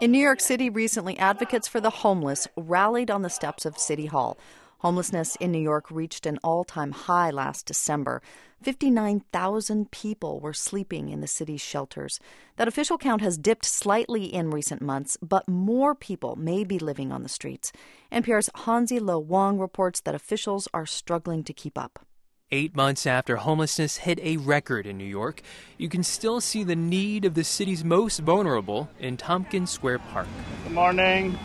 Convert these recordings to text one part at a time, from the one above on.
In New York City recently, advocates for the homeless rallied on the steps of City Hall. Homelessness in New York reached an all-time high last December. 59,000 people were sleeping in the city's shelters. That official count has dipped slightly in recent months, but more people may be living on the streets. NPR's Hansi Lo Wang reports that officials are struggling to keep up. 8 months after homelessness hit a record in New York, you can still see the need of the city's most vulnerable in Tompkins Square Park. Good morning.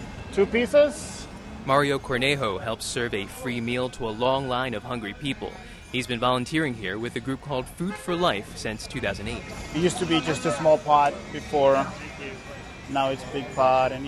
2 pieces? Mario Cornejo helps serve a free meal to a long line of hungry people. He's been volunteering here with a group called Food for Life since 2008. It used to be just a small pot before. Now it's a big pot and,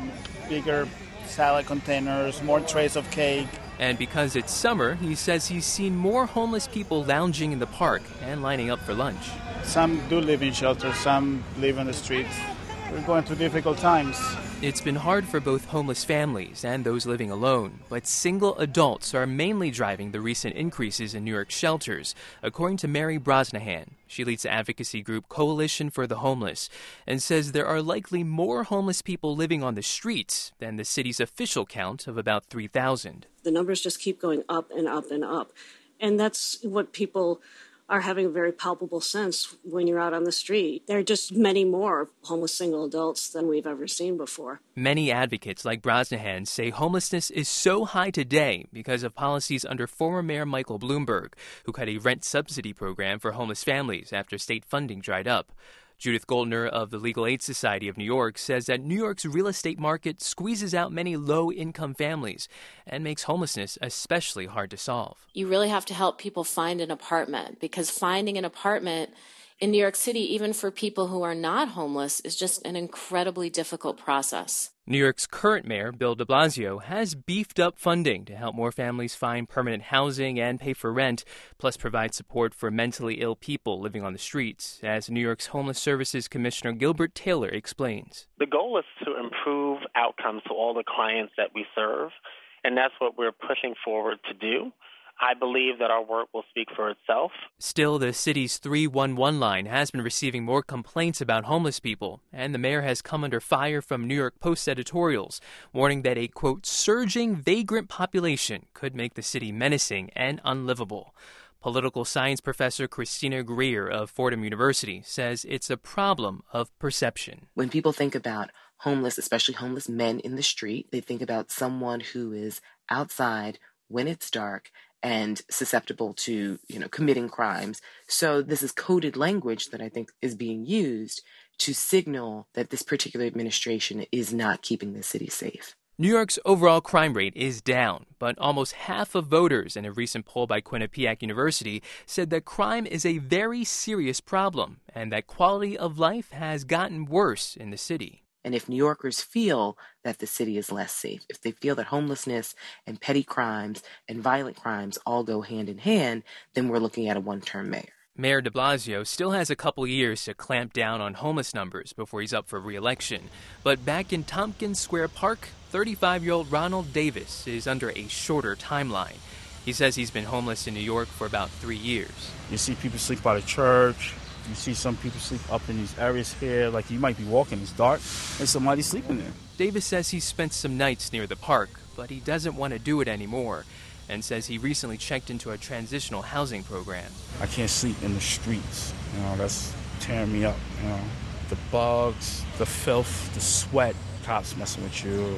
bigger salad containers, more trays of cake. And because it's summer, he says he's seen more homeless people lounging in the park and lining up for lunch. Some do live in shelters, some live on the streets. We're going through difficult times. It's been hard for both homeless families and those living alone, but single adults are mainly driving the recent increases in New York shelters, according to Mary Brosnahan. She leads the advocacy group Coalition for the Homeless and says there are likely more homeless people living on the streets than the city's official count of about 3,000. The numbers just keep going up and up and up. And that's what people are having a very palpable sense when you're out on the street. There are just many more homeless single adults than we've ever seen before. Many advocates like Brosnahan say homelessness is so high today because of policies under former Mayor Michael Bloomberg, who cut a rent subsidy program for homeless families after state funding dried up. Judith Goldner of the Legal Aid Society of New York says that New York's real estate market squeezes out many low-income families and makes homelessness especially hard to solve. You really have to help people find an apartment, because finding an apartment in New York City, even for people who are not homeless, is just an incredibly difficult process. New York's current mayor, Bill de Blasio, has beefed up funding to help more families find permanent housing and pay for rent, plus provide support for mentally ill people living on the streets, as New York's Homeless Services Commissioner Gilbert Taylor explains. The goal is to improve outcomes to all the clients that we serve, and that's what we're pushing forward to do. I believe that our work will speak for itself. Still, the city's 311 line has been receiving more complaints about homeless people, and the mayor has come under fire from New York Post editorials, warning that a, quote, surging vagrant population could make the city menacing and unlivable. Political science professor Christina Greer of Fordham University says it's a problem of perception. When people think about homeless, especially homeless men in the street, they think about someone who is outside when it's dark and susceptible to, committing crimes. So this is coded language that I think is being used to signal that this particular administration is not keeping the city safe. New York's overall crime rate is down, but almost half of voters in a recent poll by Quinnipiac University said that crime is a very serious problem and that quality of life has gotten worse in the city. And if New Yorkers feel that the city is less safe, if they feel that homelessness and petty crimes and violent crimes all go hand in hand, then we're looking at a one-term mayor. Mayor de Blasio still has a couple years to clamp down on homeless numbers before he's up for re-election. But back in Tompkins Square Park, 35-year-old Ronald Davis is under a shorter timeline. He says he's been homeless in New York for about 3 years. You see people sleep by the church. You see some people sleep up in these areas here, like you might be walking, it's dark, and somebody's sleeping there. Davis says he's spent some nights near the park, but he doesn't want to do it anymore, and says he recently checked into a transitional housing program. I can't sleep in the streets, that's tearing me up, The bugs, the filth, the sweat, cops messing with you,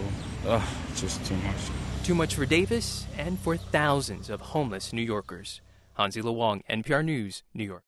just too much. Too much for Davis and for thousands of homeless New Yorkers. Hansi Lo Wang, NPR News, New York.